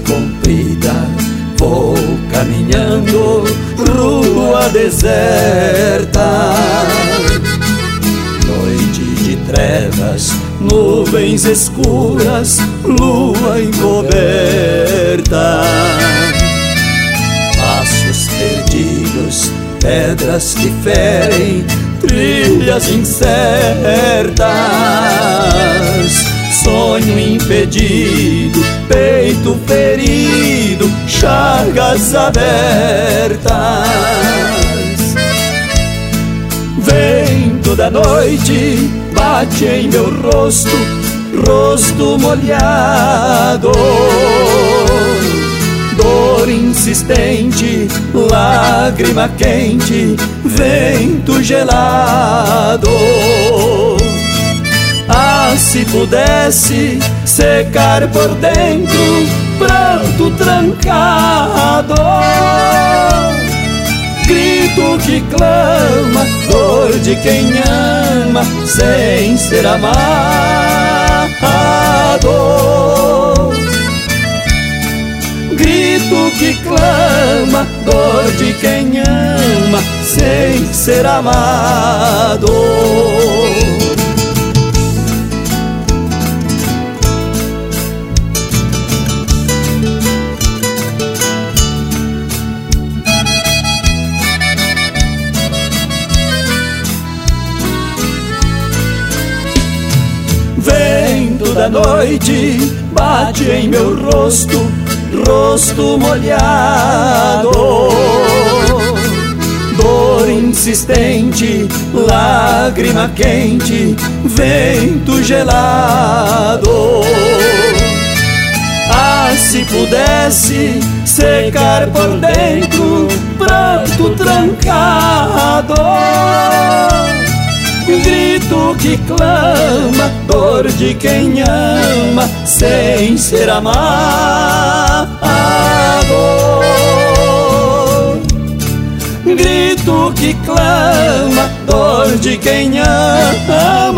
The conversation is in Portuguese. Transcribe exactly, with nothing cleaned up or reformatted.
comprida, vou caminhando, rua deserta. Noite de trevas, nuvens escuras, lua encoberta. Passos perdidos, pedras que ferem, trilhas incertas. Sonho impedido, peito ferido, chagas abertas. Vento da noite bate em meu rosto, rosto molhado. Dor insistente, lágrima quente, vento gelado. Ah, se pudesse secar por dentro, pranto trancado. Grito que clama, dor de quem ama, sem ser amado. Grito que clama, dor de quem ama, sem ser amado. Vento da noite bate em meu rosto, rosto molhado. Dor insistente, lágrima quente, vento gelado. Ah, se pudesse secar por dentro, pranto trancado. Grito que clama, dor de quem ama, sem ser amado. Grito que clama, dor de quem ama,